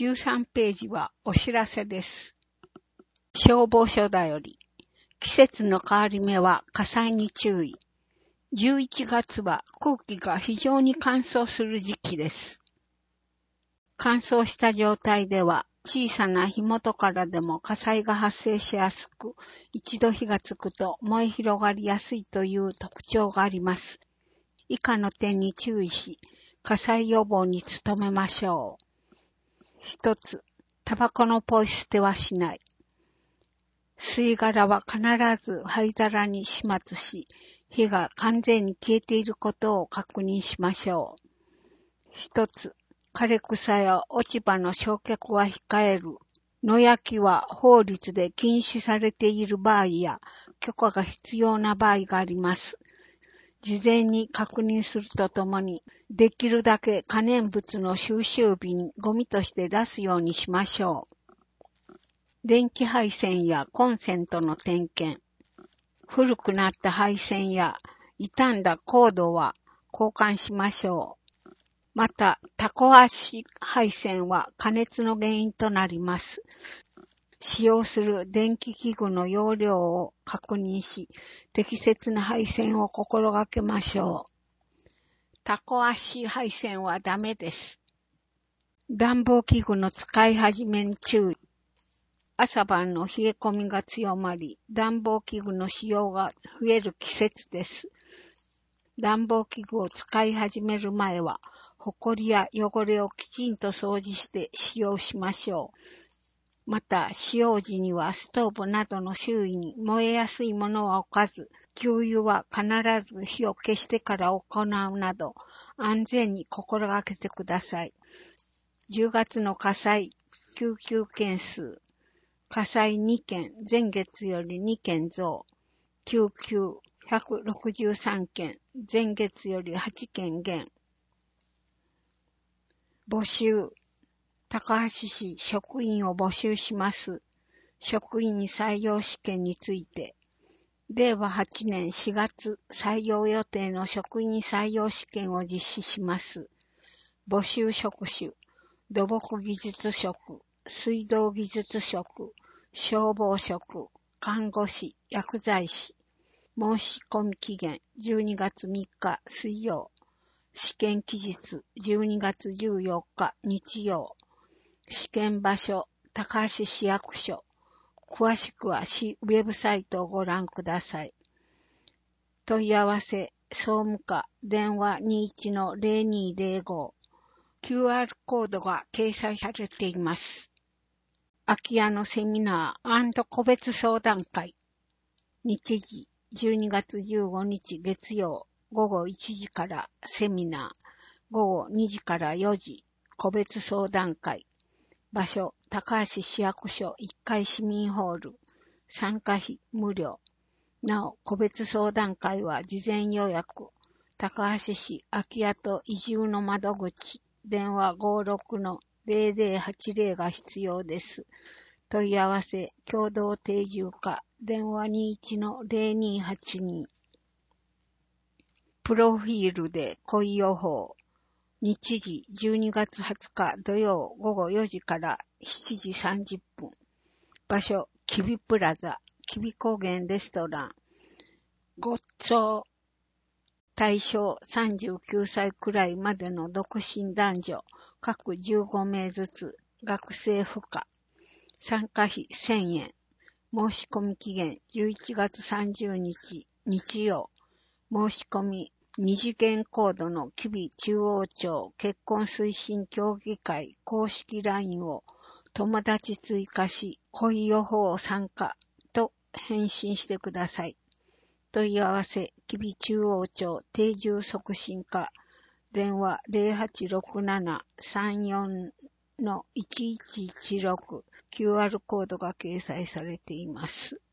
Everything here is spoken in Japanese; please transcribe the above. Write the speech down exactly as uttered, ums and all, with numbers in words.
じゅうさんページはお知らせです。消防署だより、季節の変わり目は火災に注意。じゅういちがつは空気が非常に乾燥する時期です。乾燥した状態では小さな火元からでも火災が発生しやすく、一度火がつくと燃え広がりやすいという特徴があります。以下の点に注意し、火災予防に努めましょう。一つ、タバコのポイ捨てはしない。吸い殻は必ず灰皿に始末し、火が完全に消えていることを確認しましょう。一つ、枯れ草や落ち葉の焼却は控える。野焼きは法律で禁止されている場合や許可が必要な場合があります。事前に確認するとともに、できるだけ可燃物の収集日にゴミとして出すようにしましょう。電気配線やコンセントの点検。古くなった配線や傷んだコードは交換しましょう。また、タコ足配線は過熱の原因となります。使用する電気器具の容量を確認し、適切な配線を心がけましょう。タコ足配線はダメです。暖房器具の使い始めに注意。朝晩の冷え込みが強まり、暖房器具の使用が増える季節です。暖房器具を使い始める前は、ほこりや汚れをきちんと掃除して使用しましょう。また、使用時にはストーブなどの周囲に燃えやすいものは置かず、給油は必ず火を消してから行うなど、安全に心がけてください。じゅうがつの火災救急件数。火災にけん、前月よりにけん増。救急ひゃくろくじゅうさんけん、前月よりはちけん減。募集。高橋市職員を募集します。職員採用試験について。れいわはちねんしがつ採用予定の職員採用試験を実施します。募集職種。土木技術職、水道技術職、消防職、看護師、薬剤師。申し込み期限じゅうにがつみっか水曜。試験期日じゅうにがつじゅうよっか日曜。試験場所高橋市役所。詳しくは市ウェブサイトをご覧ください。問い合わせ総務課電話 にいちのゼロにゼロご。キューアール コードが掲載されています。空き家のセミナー&個別相談会。日時じゅうにがつじゅうごにち月曜ごごいちじからセミナー、ごごにじからよじ個別相談会。場所高橋市役所いっかい市民ホール。参加費無料。なお個別相談会は事前予約。高橋市空き家と移住の窓口。電話ごろくのゼロゼロはちゼロが必要です。問い合わせ共同定住課電話にいちのゼロにはちに。プロフィールで恋予報。日時じゅうにがつはつか土曜ごごよじからしちじさんじゅっぷん。場所キビプラザ、キビ高原レストラン。ごっつぉ。対象さんじゅうきゅうさいくらいまでの独身男女、各じゅうごめいずつ、学生不可。参加費せんえん。申し込み期限じゅういちがつさんじゅうにち日曜。申し込み二次元コードの吉備中央町結婚推進協議会公式 ライン を友達追加し、恋予報参加と返信してください。問い合わせ、吉備中央町定住促進課、電話ゼロはちろくななさんよんのいちいちいちろく、キューアール コードが掲載されています。